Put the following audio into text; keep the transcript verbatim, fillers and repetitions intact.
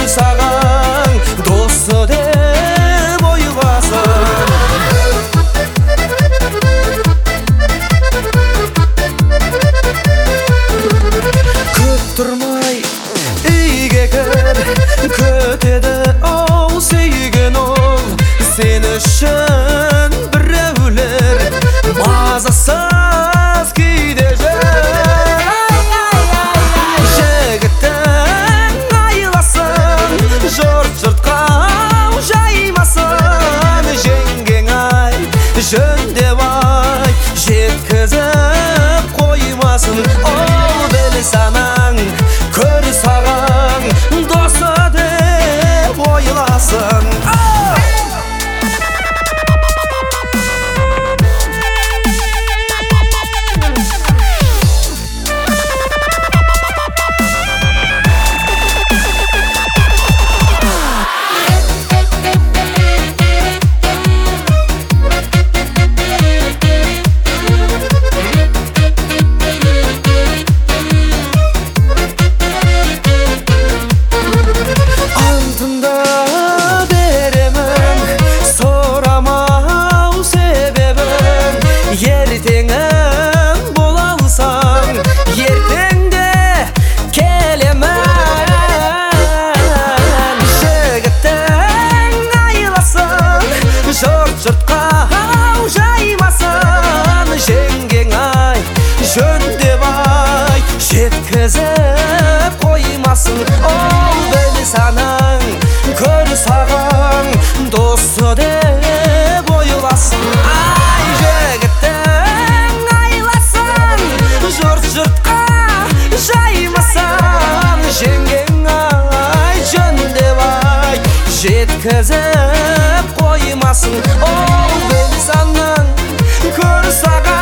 саған досы деп ойласын. Көп тұрмай үйге кір, көтеді ау сүйген ол. Сен үшін біреулер мазасыз күйде жүр. Жігіттің айласын, жұрт-жұртқа жаймасын. Жеңгең ай, жөндеп ай, жеткізіп қоймасын. Ол біл санаң, көр саған досы деп ойласын. Ертеңім бола алсаң, ертеңде келемін. Жігіттің айласын, жұрт-жұртқа жаймасын. Жеңгең ай, жөндеп ай, жеткізіп қоймасын. Ол біл санаң, көр саған досы деп ойласын. Жұрт-жұртқа жаймасын. Жеңгең ай, жөндеп ай, жеткізіп қоймасын. Ол біл санаң, көр саған